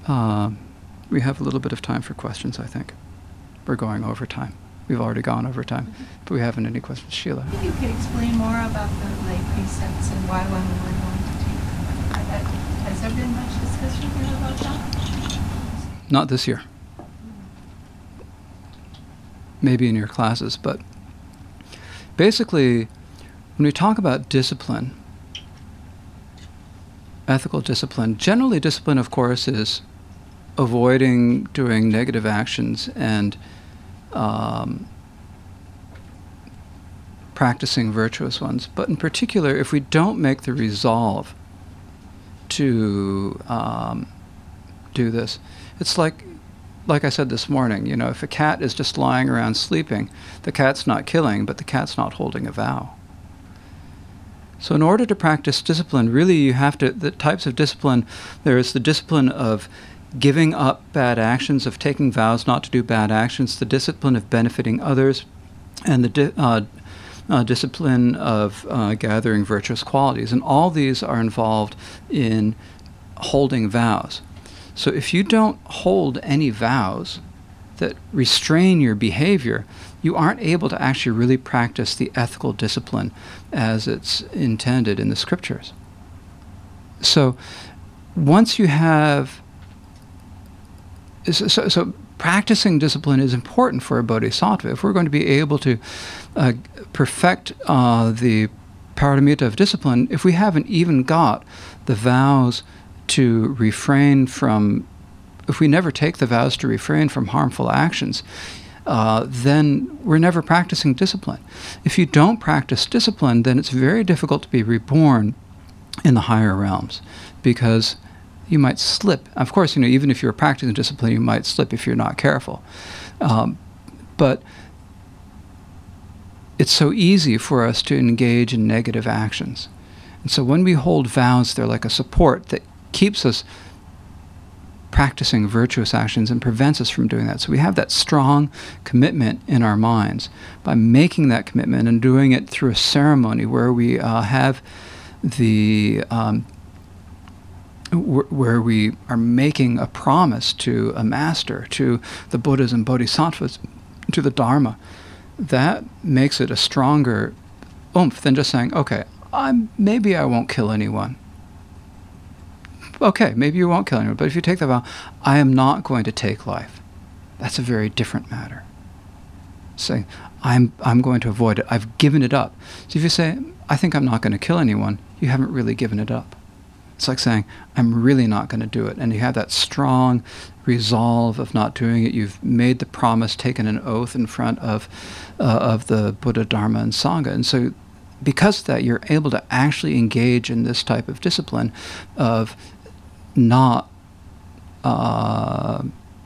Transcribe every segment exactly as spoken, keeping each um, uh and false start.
uh, we have a little bit of time for questions, I think. We're going over time. We've already gone over time. Mm-hmm. But we haven't any questions. Sheila? I think you could explain more about the lay precepts and why one would want to take them. Has there been much discussion here about that? Not this year. Maybe in your classes, but basically, when we talk about discipline, ethical discipline, generally discipline, of course, is avoiding doing negative actions and um, practicing virtuous ones. But in particular, if we don't make the resolve to um, do this, it's like, like I said this morning, you know, if a cat is just lying around sleeping, the cat's not killing, but the cat's not holding a vow. So in order to practice discipline, really you have to, the types of discipline, there is the discipline of giving up bad actions, of taking vows not to do bad actions, the discipline of benefiting others, and the di- uh, uh, discipline of uh, gathering virtuous qualities. And all these are involved in holding vows. So if you don't hold any vows that restrain your behavior, you aren't able to actually really practice the ethical discipline as it's intended in the scriptures. So once you have So, so, so practicing discipline is important for a bodhisattva. If we're going to be able to uh, perfect uh, the paramita of discipline, if we haven't even got the vows to refrain from, if we never take the vows to refrain from harmful actions, uh, then we're never practicing discipline. If you don't practice discipline, then it's very difficult to be reborn in the higher realms, because you might slip. Of course, you know, even if you're practicing discipline, you might slip if you're not careful. Um, but it's so easy for us to engage in negative actions. And so when we hold vows, they're like a support that keeps us practicing virtuous actions and prevents us from doing that. So we have that strong commitment in our minds by making that commitment and doing it through a ceremony where we uh, have the... Um, where we are making a promise to a master, to the Buddhas and Bodhisattvas, to the Dharma. That makes it a stronger oomph than just saying, okay, I'm, maybe I won't kill anyone. Okay, maybe you won't kill anyone, but if you take the vow, I am not going to take life. That's a very different matter. Saying, I'm, I'm going to avoid it. I've given it up. So if you say, I think I'm not going to kill anyone, you haven't really given it up. It's like saying, I'm really not going to do it. And you have that strong resolve of not doing it. You've made the promise, taken an oath in front of uh, of the Buddha, Dharma, and Sangha. And so because of that, you're able to actually engage in this type of discipline of not, uh,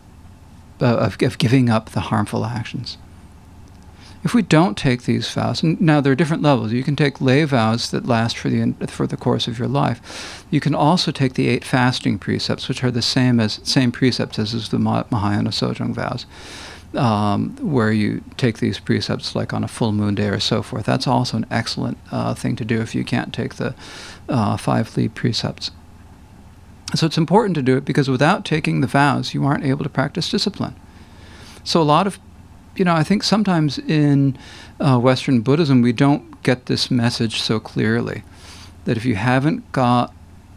of, of giving up the harmful actions. If we don't take these vows, and now there are different levels. You can take lay vows that last for the for the course of your life. You can also take the eight fasting precepts, which are the same as same precepts as, as the Mahayana Sojong vows, um, where you take these precepts like on a full moon day or so forth. That's also an excellent uh, thing to do if you can't take the uh, five lead precepts. So it's important to do it because without taking the vows, you aren't able to practice discipline. So a lot of You know, I think sometimes in uh, Western Buddhism, we don't get this message so clearly, that if you haven't got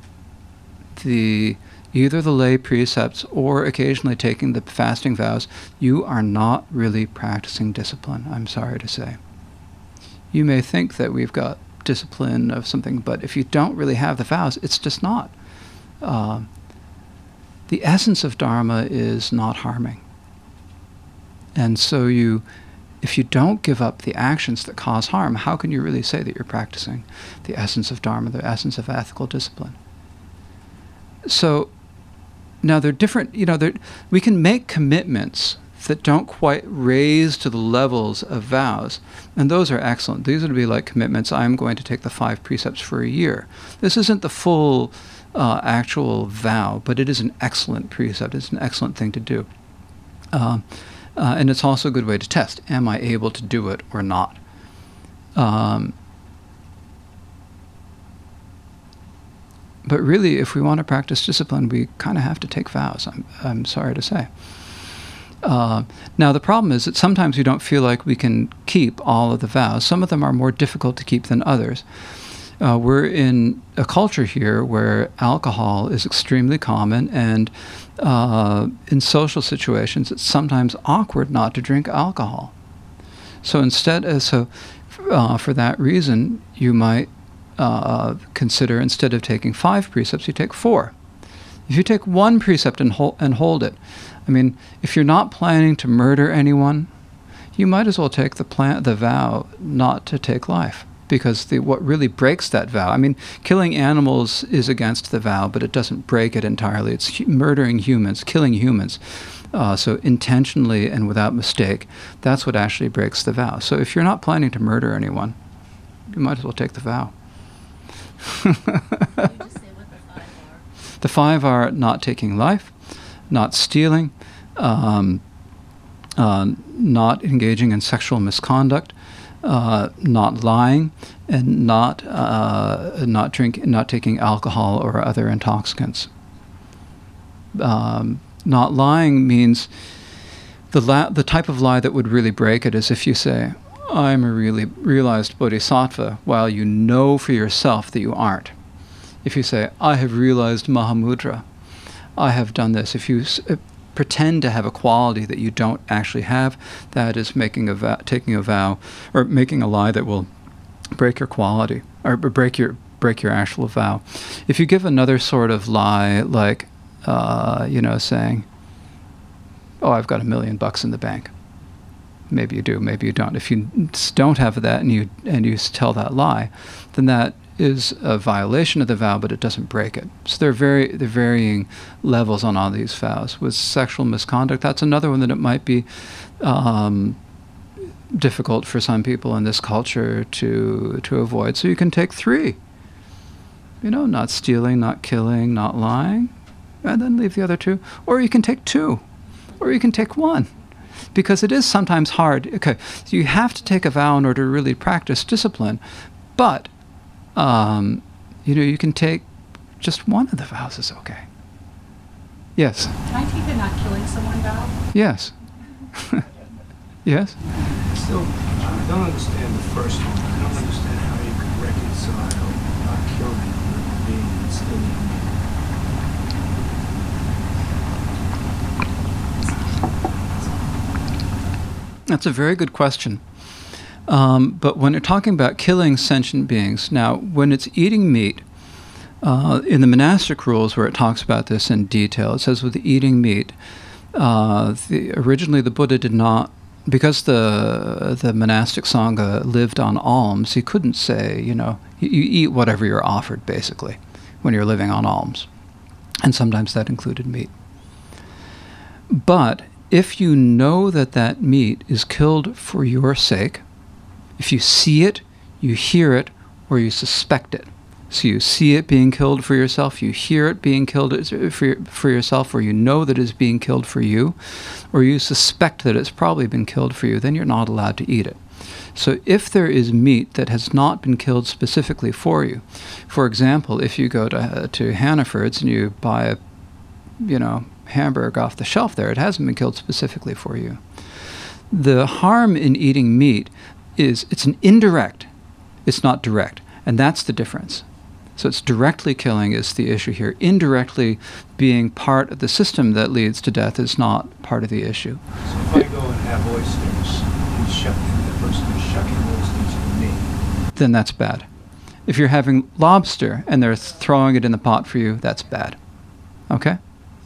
the either the lay precepts or occasionally taking the fasting vows, you are not really practicing discipline, I'm sorry to say. You may think that we've got discipline of something, but if you don't really have the vows, it's just not. Uh, the essence of Dharma is not harming. And so you, if you don't give up the actions that cause harm, how can you really say that you're practicing the essence of Dharma, the essence of ethical discipline? So now they're different, you know, we can make commitments that don't quite raise to the levels of vows, and those are excellent. These would be like commitments, I'm going to take the five precepts for a year. This isn't the full uh, actual vow, but it is an excellent precept. It's an excellent thing to do. Um, Uh, and it's also a good way to test, am I able to do it or not? Um, but really, if we want to practice discipline, we kind of have to take vows, I'm, I'm sorry to say. Uh, now, the problem is that sometimes we don't feel like we can keep all of the vows. Some of them are more difficult to keep than others. Uh, we're in a culture here where alcohol is extremely common, and uh, in social situations, it's sometimes awkward not to drink alcohol. So instead, uh, so uh, for that reason, you might uh, consider, instead of taking five precepts, you take four. If you take one precept and hold, and hold it, I mean, if you're not planning to murder anyone, you might as well take the plan, the vow not to take life, because the, what really breaks that vow, I mean, killing animals is against the vow, but it doesn't break it entirely. It's hu- murdering humans, killing humans. Uh, so intentionally and without mistake, that's what actually breaks the vow. So if you're not planning to murder anyone, you might as well take the vow. Can you just say what the five are? The five are not taking life, not stealing, um, uh, not engaging in sexual misconduct, uh, not lying, and not uh, not drink, not taking alcohol or other intoxicants. Um, not lying means the la- the type of lie that would really break it is if you say, "I'm a really realized bodhisattva," while you know for yourself that you aren't. If you say, "I have realized Mahamudra," I have done this. If you s- uh, pretend to have a quality that you don't actually have, that is making a vow, taking a vow, or making a lie that will break your quality, or b- break your break your actual vow. If you give another sort of lie, like, uh, you know, saying, "Oh, I've got a million bucks in the bank." Maybe you do, maybe you don't. If you s- don't have that and you and you s- tell that lie, then that is a violation of the vow, but it doesn't break it. So there are very there are varying levels on all these vows. With sexual misconduct, that's another one that it might be um, difficult for some people in this culture to to avoid. So you can take three. You know, not stealing, not killing, not lying, and then leave the other two. Or you can take two, or you can take one. Because it is sometimes hard. Okay, so you have to take a vow in order to really practice discipline, but Um, you know, you can take just one of the vows is okay. Yes. Can I take a not killing someone vow? Yes. Yes. Still, I don't understand the first one. I don't understand how you could reconcile not killing with being still That's a very good question. Um, but when you're talking about killing sentient beings, now, when it's eating meat, uh, in the monastic rules where it talks about this in detail, it says with eating meat, uh, the, originally the Buddha did not, because the the monastic sangha lived on alms, he couldn't say, you know, you, you eat whatever you're offered, basically, when you're living on alms. And sometimes that included meat. But if you know that that meat is killed for your sake, if you see it, you hear it, or you suspect it. So you see it being killed for yourself, you hear it being killed for, for yourself, or you know that it's being killed for you, or you suspect that it's probably been killed for you, then you're not allowed to eat it. So if there is meat that has not been killed specifically for you, for example, if you go to, uh, to Hannaford's and you buy a, you know, hamburger off the shelf there, it hasn't been killed specifically for you. The harm in eating meat is it's an indirect, it's not direct, and that's the difference. So it's directly killing is the issue here. Indirectly being part of the system that leads to death is not part of the issue. So if I go and have oysters, and shuck, and the person is shucking oysters for me, Then that's bad. If you're having lobster and they're throwing it in the pot for you, that's bad. Okay?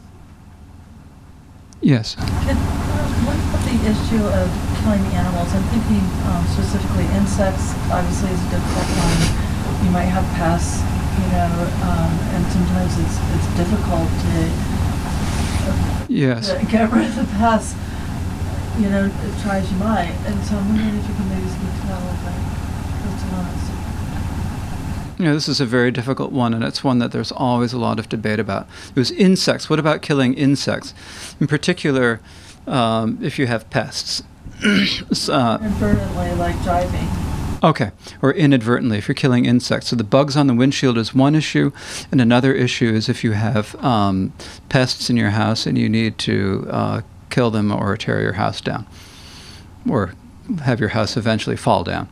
Yes. Can, uh, what about the issue of killing animals? I'm thinking um, specifically insects, obviously is a difficult one. You might have pests, you know, um, and sometimes it's it's difficult to, uh, Yes. to get rid of the pests, you know, try as you might. And so I'm wondering if you can maybe speak to that a little bit. What's on us? You know, this is a very difficult one, and it's one that there's always a lot of debate about. There's insects. What about killing insects? In particular, um, if you have pests. uh, Inadvertently, like driving. Okay, or inadvertently if you're killing insects. So the bugs on the windshield is one issue, and another issue is if you have um, pests in your house and you need to uh, kill them or tear your house down, or have your house eventually fall down.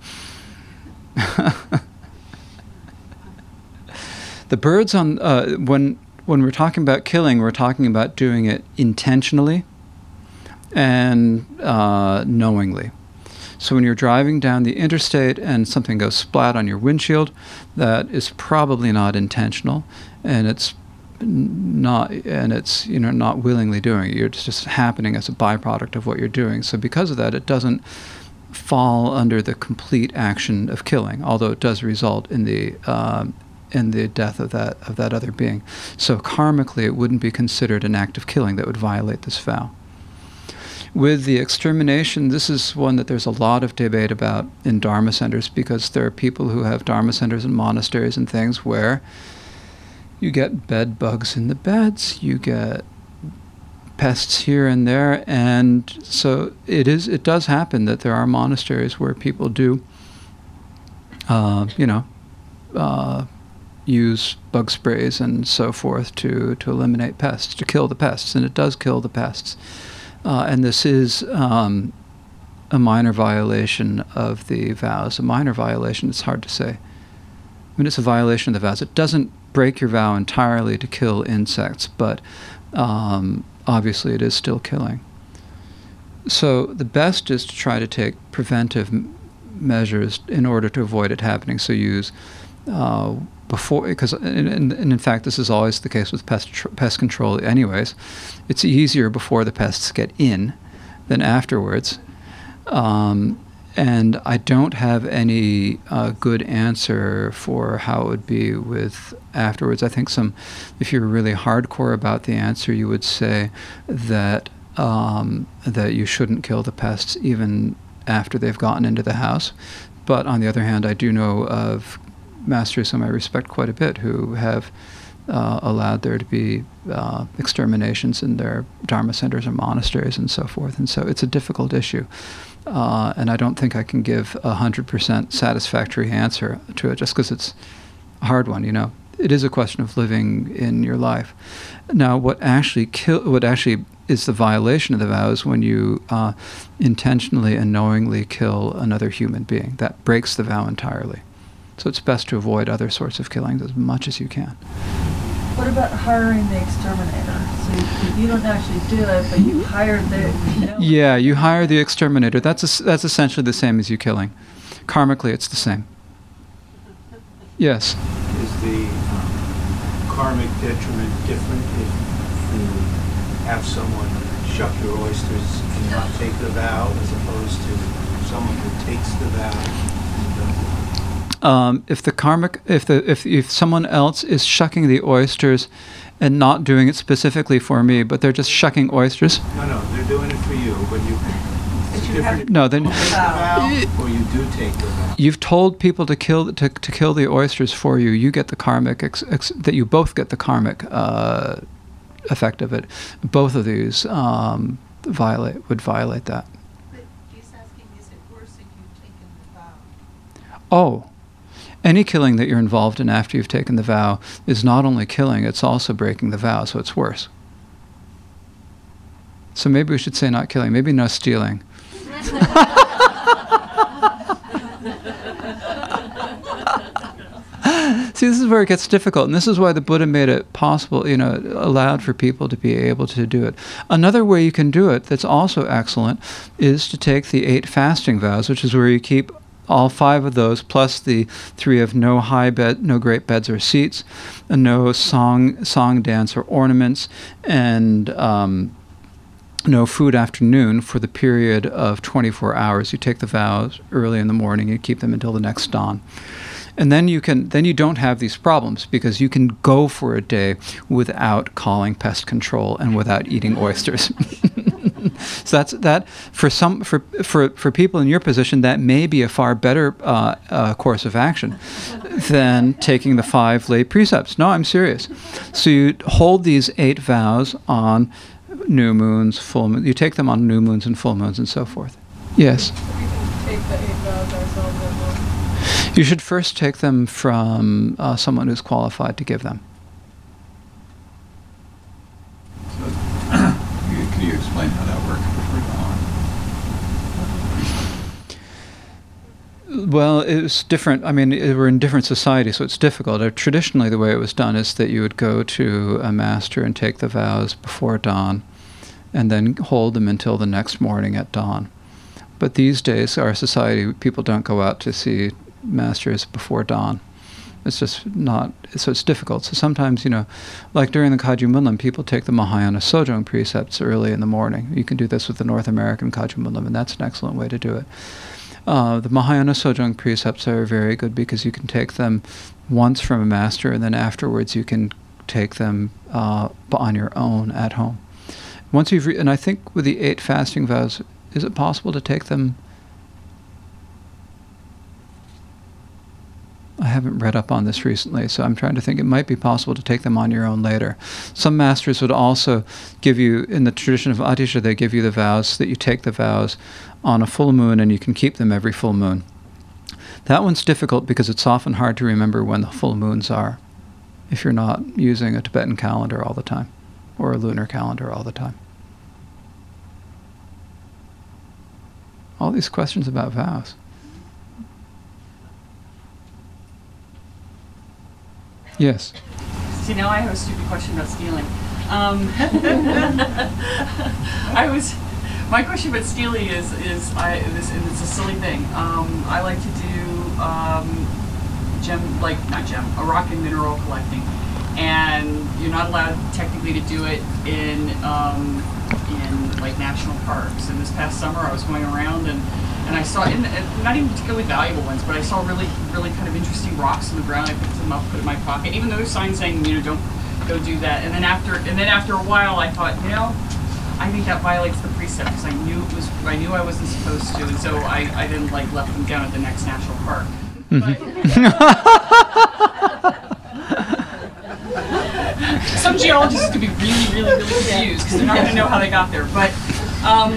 The birds on uh, when when we're talking about killing, we're talking about doing it intentionally and uh, knowingly. So when you're driving down the interstate and something goes splat on your windshield, that is probably not intentional, and it's not, and it's you know not willingly doing it. You're it's just happening as a byproduct of what you're doing. So because of that, it doesn't fall under the complete action of killing, although it does result in the um, in the death of that of that other being. So karmically, it wouldn't be considered an act of killing that would violate this vow. With the extermination, this is one that there's a lot of debate about in Dharma centers, because there are people who have Dharma centers and monasteries and things where you get bed bugs in the beds, you get pests here and there, and so it is. It does happen that there are monasteries where people do, uh, you know, uh, use bug sprays and so forth to to eliminate pests, to kill the pests, and it does kill the pests. Uh, and this is um, a minor violation of the vows. A minor violation, it's hard to say. I mean, it's a violation of the vows. It doesn't break your vow entirely to kill insects, but um, obviously it is still killing. So the best is to try to take preventive m- measures in order to avoid it happening. So use uh, before, because and, and, and in fact this is always the case with pest tr- pest control anyways. It's easier before the pests get in than afterwards. Um, and I don't have any uh, good answer for how it would be with afterwards. I think some, if you're really hardcore about the answer, you would say that um, that you shouldn't kill the pests even after they've gotten into the house. But on the other hand, I do know of masters whom I respect quite a bit who have uh, allowed there to be uh, exterminations in their Dharma centers or monasteries and so forth. And so it's a difficult issue. Uh, and I don't think I can give a one hundred percent satisfactory answer to it just because it's a hard one, you know. It is a question of living in your life. Now, what actually kill, what actually is the violation of the vow is when you uh, intentionally and knowingly kill another human being. That breaks the vow entirely. So it's best to avoid other sorts of killings as much as you can. What about hiring the exterminator? So you, you don't actually do it, but you hire the... You know, yeah, you hire the exterminator. That's a, that's essentially the same as you killing. Karmically, it's the same. Yes? Is the um, karmic detriment different if you have someone shuck your oysters and not take the vow, as opposed to someone who takes the vow and doesn't? Um, if the karmic, if the if if someone else is shucking the oysters and not doing it specifically for me, but they're just shucking oysters. No, no, they're doing it for you, but you. It's you different. have- No, then You take the vow, or you do take the vow. you've told people to kill to to kill the oysters for you. You get the karmic ex, ex, that you both get the karmic uh, effect of it. Both of these um, violate would violate that. But he's asking, is it worse if you've taken the vow? Oh. Any killing that you're involved in after you've taken the vow is not only killing, it's also breaking the vow, so it's worse. So maybe we should say not killing, maybe no stealing. See, this is where it gets difficult, and this is why the Buddha made it possible, you know, allowed for people to be able to do it. Another way you can do it that's also excellent is to take the eight fasting vows, which is where you keep all five of those, plus the three of no high bed, no great beds or seats, and no song, song, dance, or ornaments, and um, no food after noon for the period of twenty-four hours. You take the vows early in the morning, you keep them until the next dawn. And then you can then you don't have these problems because you can go for a day without calling pest control and without eating oysters. So that's that for some for for for people in your position, that may be a far better uh, uh, course of action than taking the five lay precepts. No, I'm serious. So you hold these eight vows on new moons, full moons. You take them on new moons and full moons and so forth. Yes. We can take the eight vows ourselves at home. You should first take them from uh, someone who's qualified to give them. So, you- can you explain how that works before dawn? Well, it was different. I mean, it, we're in different societies, so it's difficult. Uh, traditionally, the way it was done is that you would go to a master and take the vows before dawn, and then hold them until the next morning at dawn. But these days, our society, people don't go out to see masters before dawn. It's just not, so it's difficult. So sometimes, you know, like during the Kagyu Munlam, people take the Mahayana Sojong precepts early in the morning. You can do this with the North American Kagyu Munlam, and that's an excellent way to do it. Uh, the Mahayana Sojong precepts are very good because you can take them once from a master, and then afterwards you can take them uh, on your own at home. Once you've, re- and I think with the eight fasting vows, is it possible to take them? I haven't read up on this recently, so I'm trying to think. It might be possible to take them on your own later. Some masters would also give you, in the tradition of Atisha, they give you the vows so that you take the vows on a full moon and you can keep them every full moon. That one's difficult because it's often hard to remember when the full moons are if you're not using a Tibetan calendar all the time or a lunar calendar all the time. All these questions about vows. Yes. See, now I have a stupid question about stealing. Um, I was, my question about stealing is, is I, this, and it's a silly thing. Um, I like to do um, gem, like, not gem, a rock and mineral collecting. And you're not allowed technically to do it in, um, in like national parks. And this past summer I was going around and And I saw, in, and not even particularly valuable ones, but I saw really, really kind of interesting rocks on the ground. I picked them up, put it in my pocket, even though there's signs saying, you know, don't go do that. And then after, and then after a while, I thought, you know, I think that violates the precept because I knew it was, I knew I wasn't supposed to, and so I, I didn't like left them down at the next national park. But, some geologists could be really, really, really confused because they're not going to know how they got there. But um,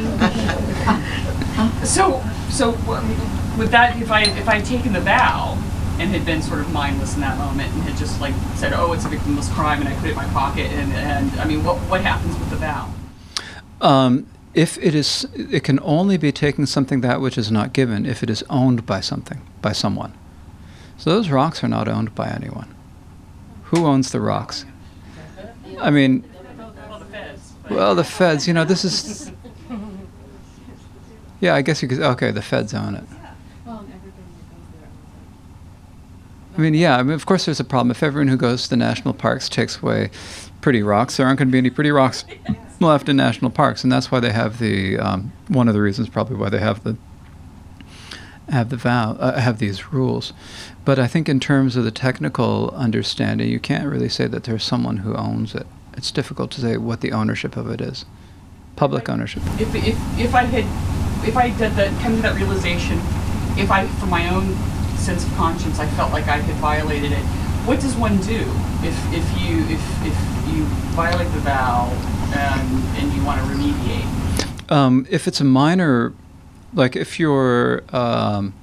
so. So with that, if I if I had taken the vow and had been sort of mindless in that moment and had just like said, oh, it's a victimless crime, and I put it in my pocket, and, and I mean, what what happens with the vow? Um, if it is, it can only be taking something that which is not given if it is owned by something, by someone. So those rocks are not owned by anyone. Who owns the rocks? I mean, Well, the feds. well, the feds. You know, this is. Yeah, I guess you could. Okay, the feds own it. Well, everybody that goes there owns it. I mean, yeah. I mean, of course, there's a problem. If everyone who goes to the national parks takes away pretty rocks, there aren't going to be any pretty rocks left in national parks, and that's why they have the. Um, one of the reasons, probably, why they have the. Have the vow. Uh, have these rules, but I think in terms of the technical understanding, you can't really say that there's someone who owns it. It's difficult to say what the ownership of it is. Public ownership. If if if I had. If I did that, come to that realization, if I, for my own sense of conscience, I felt like I had violated it, what does one do if if you if if you violate the vow and and you want to remediate? Um, if it's a minor, like if you're, um,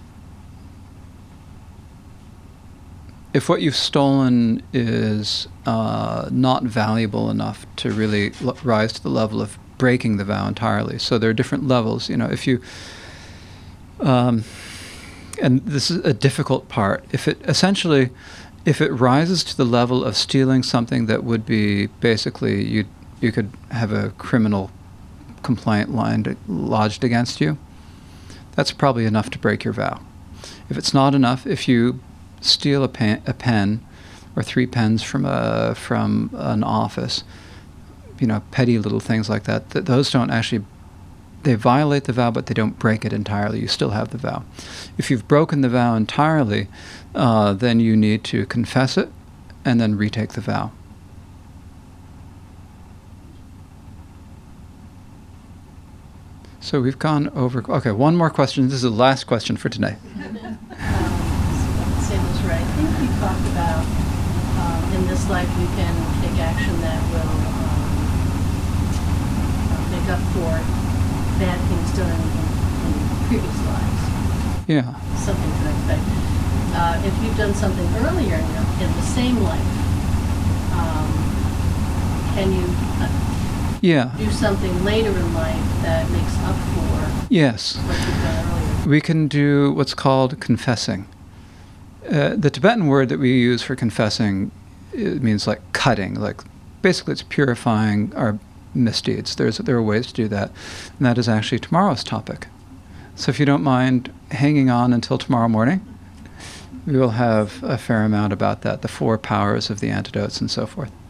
if what you've stolen is uh, not valuable enough to really l- rise to the level of breaking the vow entirely. So there are different levels, you know, if you, um, and this is a difficult part, if it essentially, if it rises to the level of stealing something that would be basically, you you could have a criminal complaint lined, lodged against you, that's probably enough to break your vow. If it's not enough, if you steal a pen, a pen or three pens from a, from an office, you know, petty little things like that, th- those don't actually, they violate the vow, but they don't break it entirely. You still have the vow. If you've broken the vow entirely, uh, then you need to confess it and then retake the vow. So we've gone over, okay, one more question. This is the last question for today. Say this right. I think you talked about um, in this life you can take action that will um, make up for bad things done in, in previous lives. Yeah. Something to that effect. uh, if you've done something earlier in, your, in the same life, um, can you uh, Yeah. do something later in life that makes up for Yes. what you've done earlier? We can do what's called confessing. Uh, the Tibetan word that we use for confessing, it means like cutting, like basically it's purifying our misdeeds. There's there are ways to do that, and that is actually tomorrow's topic. So if you don't mind hanging on until tomorrow morning, we will have a fair amount about that, the four powers of the antidotes and so forth.